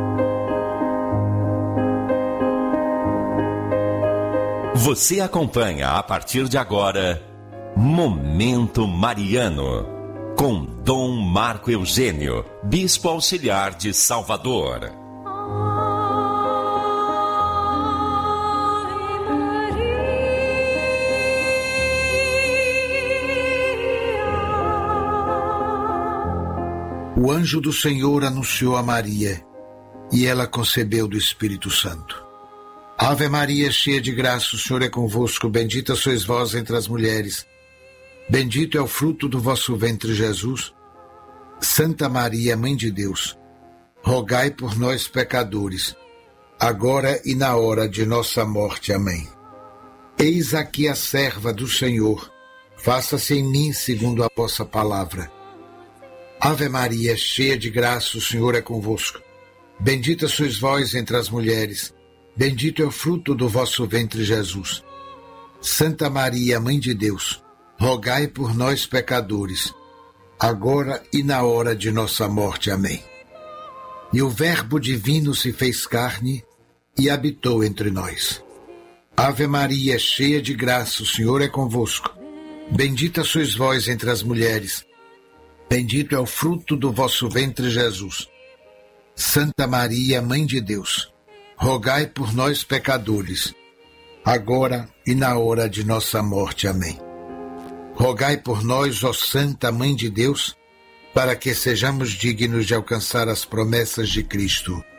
H: Você acompanha a partir de agora Momento Mariano, com Dom Marco Eugênio, Bispo Auxiliar de Salvador.
Q: O anjo do Senhor anunciou a Maria, e ela concebeu do Espírito Santo. Ave Maria, cheia de graça, o Senhor é convosco, bendita sois vós entre as mulheres. Bendito é o fruto do vosso ventre, Jesus. Santa Maria, Mãe de Deus, rogai por nós, pecadores, agora e na hora de nossa morte. Amém. Eis aqui a serva do Senhor, faça-se em mim segundo a vossa palavra. Ave Maria, cheia de graça, o Senhor é convosco. Bendita sois vós entre as mulheres, bendito é o fruto do vosso ventre, Jesus. Santa Maria, Mãe de Deus, rogai por nós, pecadores, agora e na hora de nossa morte. Amém. E o Verbo divino se fez carne e habitou entre nós. Ave Maria, cheia de graça, o Senhor é convosco. Bendita sois vós entre as mulheres, bendito é o fruto do vosso ventre, Jesus. Santa Maria, Mãe de Deus, rogai por nós, pecadores, agora e na hora de nossa morte. Amém. Rogai por nós, ó Santa Mãe de Deus, para que sejamos dignos de alcançar as promessas de Cristo.